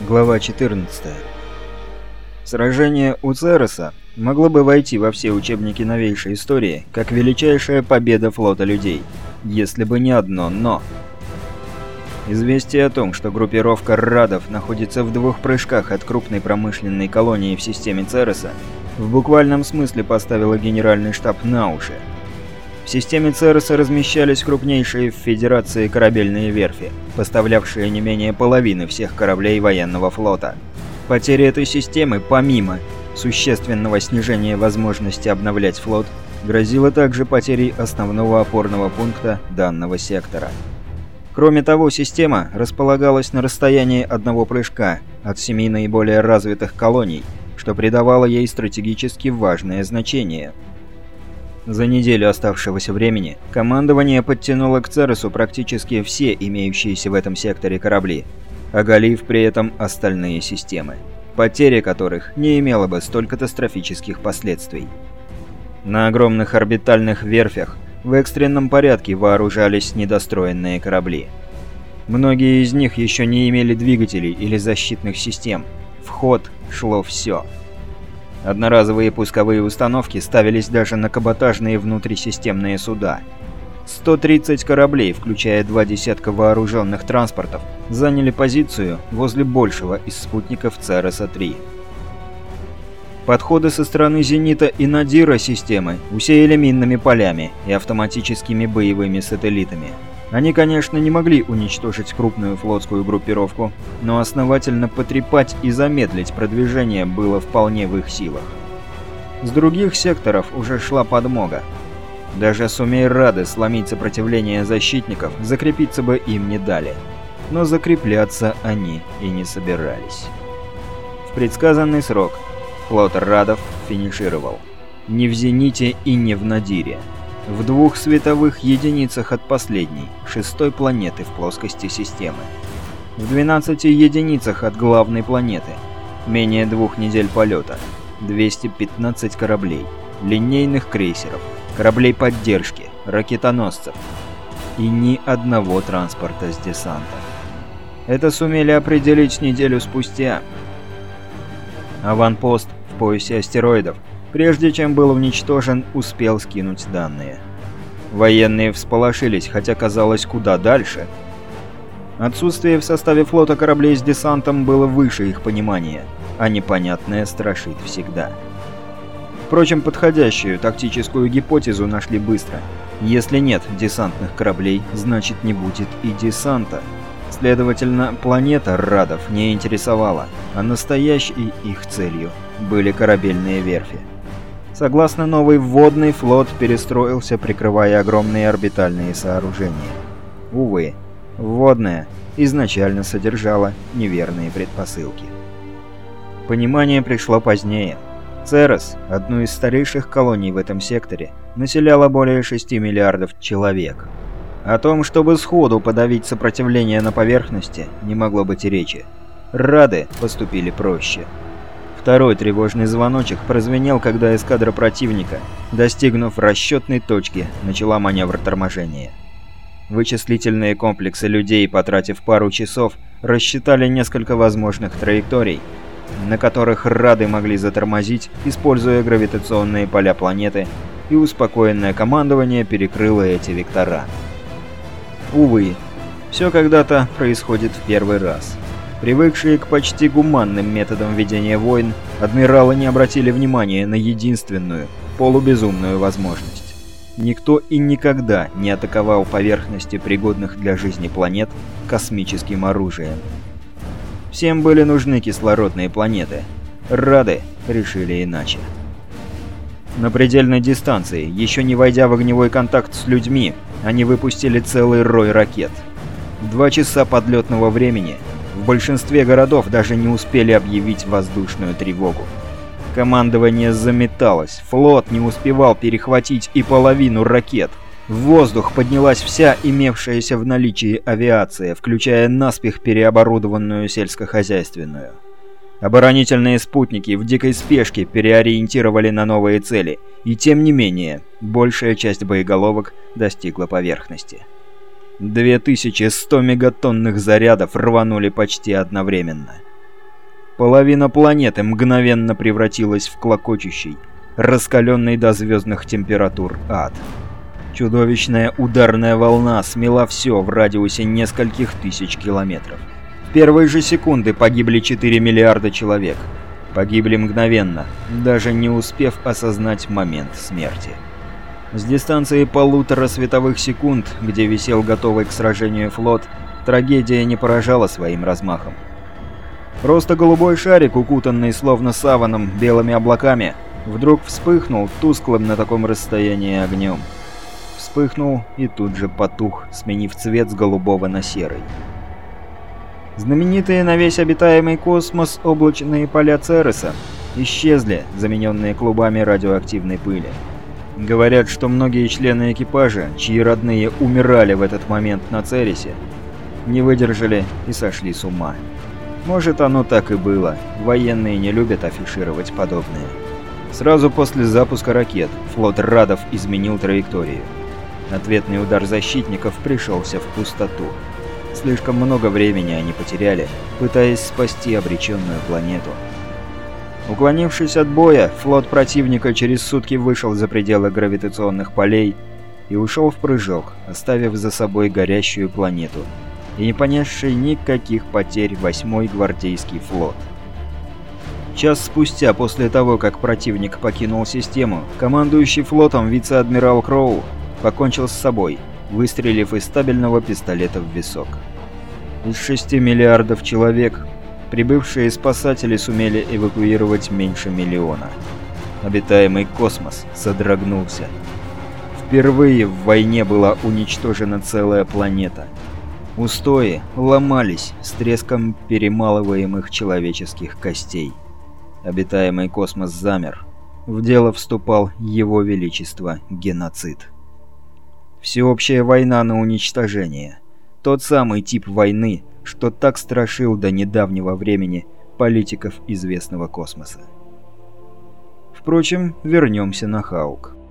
Глава 14. Сражение у Цереса могло бы войти во все учебники новейшей истории как величайшая победа флота людей, если бы не одно «но». Известие о том, что группировка Радов находится в 2 прыжках от крупной промышленной колонии в системе Цереса, в буквальном смысле поставило генеральный штаб на уши. В системе Цереса размещались крупнейшие в Федерации корабельные верфи, поставлявшие не менее половины всех кораблей военного флота. Потеря этой системы, помимо существенного снижения возможности обновлять флот, грозила также потерей основного опорного пункта данного сектора. Кроме того, система располагалась на расстоянии одного прыжка от 7 наиболее развитых колоний, что придавало ей стратегически важное значение. За неделю оставшегося времени командование подтянуло к Цересу практически все имеющиеся в этом секторе корабли, оголив при этом остальные системы, потеря которых не имела бы столь катастрофических последствий. На огромных орбитальных верфях в экстренном порядке вооружались недостроенные корабли. Многие из них еще не имели двигателей или защитных систем. В ход шло все. Одноразовые пусковые установки ставились даже на каботажные внутрисистемные суда. 130 кораблей, включая 2 десятка вооруженных транспортов, заняли позицию возле большего из спутников Цереса-3. Подходы со стороны «Зенита» и «Надира» системы усеяли минными полями и автоматическими боевыми сателлитами. Они, конечно, не могли уничтожить крупную флотскую группировку, но основательно потрепать и замедлить продвижение было вполне в их силах. С других секторов уже шла подмога. Даже сумей Рады сломить сопротивление защитников, закрепиться бы им не дали. Но закрепляться они и не собирались. В предсказанный срок флот Радов финишировал. Не в «Зените» и не в «Надире». В 2 световых единицах от последней, 6-й планеты в плоскости системы. В 12 единицах от главной планеты. Менее 2 недель полета. 215 кораблей, линейных крейсеров, кораблей поддержки, ракетоносцев. И ни одного транспорта с десантом. Это сумели определить неделю спустя. Аванпост в поясе астероидов, прежде чем был уничтожен, успел скинуть данные. Военные всполошились, хотя казалось куда дальше. Отсутствие в составе флота кораблей с десантом было выше их понимания, а непонятное страшит всегда. Впрочем, подходящую тактическую гипотезу нашли быстро. Если нет десантных кораблей, значит не будет и десанта. Следовательно, планета Радов не интересовала, а настоящей их целью были корабельные верфи. Согласно новой, водный флот перестроился, прикрывая огромные орбитальные сооружения. Увы, водная изначально содержала неверные предпосылки. Понимание пришло позднее. Церес, одну из старейших колоний в этом секторе, населяло более 6 миллиардов человек. О том, чтобы сходу подавить сопротивление на поверхности, не могло быть и речи. Рады поступили проще. Второй тревожный звоночек прозвенел, когда эскадра противника, достигнув расчетной точки, начала маневр торможения. Вычислительные комплексы людей, потратив пару часов, рассчитали несколько возможных траекторий, на которых Рады могли затормозить, используя гравитационные поля планеты, и успокоенное командование перекрыло эти вектора. Увы, все когда-то происходит в первый раз. Привыкшие к почти гуманным методам ведения войн, адмиралы не обратили внимания на единственную, полубезумную возможность. Никто и никогда не атаковал поверхности пригодных для жизни планет космическим оружием. Всем были нужны кислородные планеты. Рады решили иначе. На предельной дистанции, еще не войдя в огневой контакт с людьми, они выпустили целый рой ракет. В 2 часа подлетного времени в большинстве городов даже не успели объявить воздушную тревогу. Командование заметалось, флот не успевал перехватить и половину ракет. В воздух поднялась вся имевшаяся в наличии авиация, включая наспех переоборудованную сельскохозяйственную. Оборонительные спутники в дикой спешке переориентировали на новые цели, и тем не менее, большая часть боеголовок достигла поверхности. 2100 мегатонных зарядов рванули почти одновременно. Половина планеты мгновенно превратилась в клокочущий, раскаленный до звездных температур ад. Чудовищная ударная волна смела все в радиусе нескольких тысяч километров. В первые же секунды погибли 4 миллиарда человек. Погибли мгновенно, даже не успев осознать момент смерти. С дистанции 1,5 световых секунд, где висел готовый к сражению флот, трагедия не поражала своим размахом. Просто голубой шарик, укутанный словно саваном белыми облаками, вдруг вспыхнул тусклым на таком расстоянии огнем. Вспыхнул и тут же потух, сменив цвет с голубого на серый. Знаменитые на весь обитаемый космос облачные поля Цереса исчезли, замененные клубами радиоактивной пыли. Говорят, что многие члены экипажа, чьи родные умирали в этот момент на Цересе, не выдержали и сошли с ума. Может, оно так и было. Военные не любят афишировать подобное. Сразу после запуска ракет флот Радов изменил траекторию. Ответный удар защитников пришелся в пустоту. Слишком много времени они потеряли, пытаясь спасти обреченную планету. Уклонившись от боя, флот противника через сутки вышел за пределы гравитационных полей и ушел в прыжок, оставив за собой горящую планету и не понесший никаких потерь 8-й гвардейский флот. Час спустя после того, как противник покинул систему, командующий флотом вице-адмирал Кроу покончил с собой, выстрелив из стабильного пистолета в висок. Из 6 миллиардов человек прибывшие спасатели сумели эвакуировать меньше миллиона. Обитаемый космос содрогнулся. Впервые в войне была уничтожена целая планета. Устои ломались с треском перемалываемых человеческих костей. Обитаемый космос замер. В дело вступал Его Величество геноцид. Всеобщая война на уничтожение. Тот самый тип войны, что так страшил до недавнего времени политиков известного космоса. Впрочем, вернемся на Хаук.